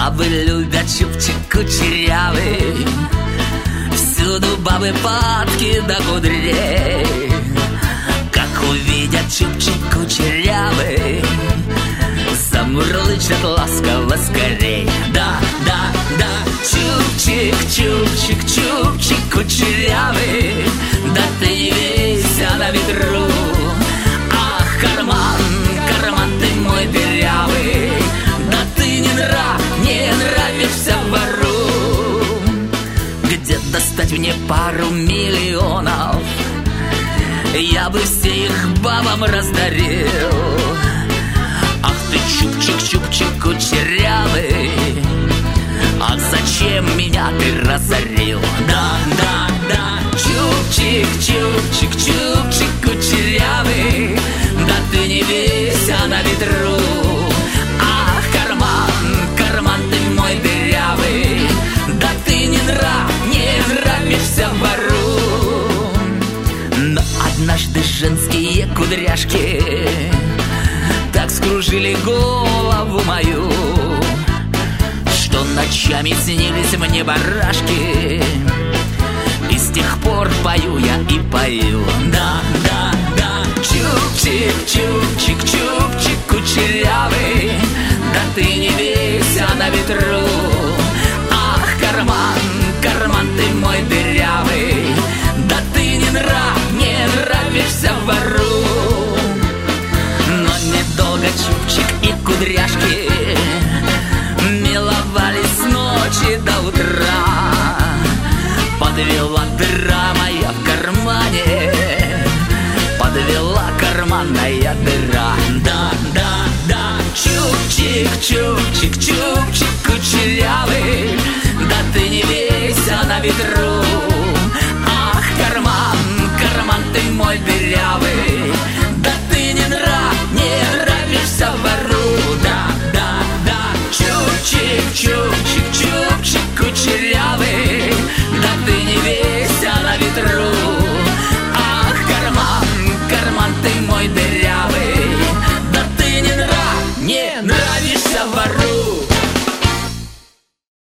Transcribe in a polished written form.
Бабы любят чубчик кучерявый, всюду бабы падки до кудрей. Как увидят чубчик кучерявый, замурлычат ласково скорей. Да, да, да, чубчик, чубчик, чубчик кучерявый, да ты не вейся на ветру. Ах, карман, карман ты мой дырявый, да ты не нравишься вору. Где достать мне пару миллионов? Я бы все их бабам раздарил. Ах ты чубчик, чубчик кучерявый, ах, зачем меня ты разорил? Да, да, да, чубчик, чубчик, чубчик кучерявый, да ты не вейся на ветру. Ах, карман, карман ты мой дырявый, да ты не нравишься вору. Но однажды женские кудряшки так скружили голову мою, что ночами снились мне барашки, и с тех пор пою я и пою. Да, да, да, чубчик, чубчик, чубчик кучерявый, да ты не вейся на ветру. Ах, карман, карман ты мой дырявый, да ты не нравишься вору. Но недолго чубчик и кудряшки миловались с ночи до утра. Подвела дыра моя в кармане, подвела карманная дыра. Да, да, да, чубчик, чубчик, чубчик кучерявый, да ты не вейся на ветру. Ах, карман, карман ты мой дырявый,